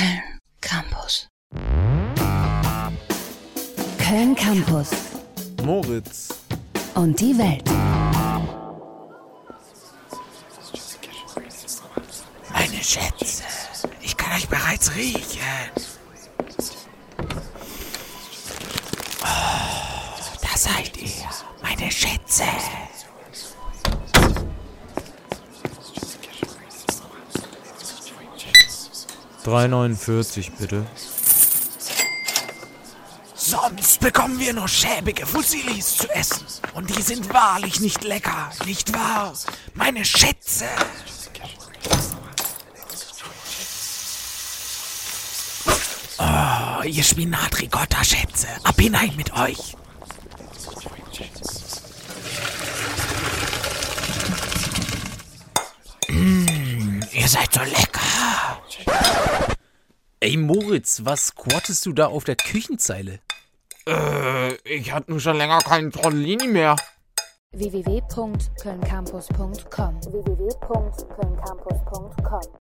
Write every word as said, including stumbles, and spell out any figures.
Köln Campus. Köln Campus. Moritz. Und die Welt. Meine Schätze, ich kann euch bereits riechen. Oh, da seid ihr, meine Schätze. drei neunundvierzig bitte. Sonst bekommen wir nur schäbige Fusilis zu essen. Und die sind wahrlich nicht lecker, nicht wahr? Meine Schätze. Oh, ihr Spinat-Ricotta-Schätze. Ab hinein mit euch. Mmh, ihr seid so lecker. Ey Moritz, was squattest du da auf der Küchenzeile? Äh, ich hatte nur schon länger keinen Trollini mehr. w w w punkt köln campus punkt com w w w punkt köln campus punkt com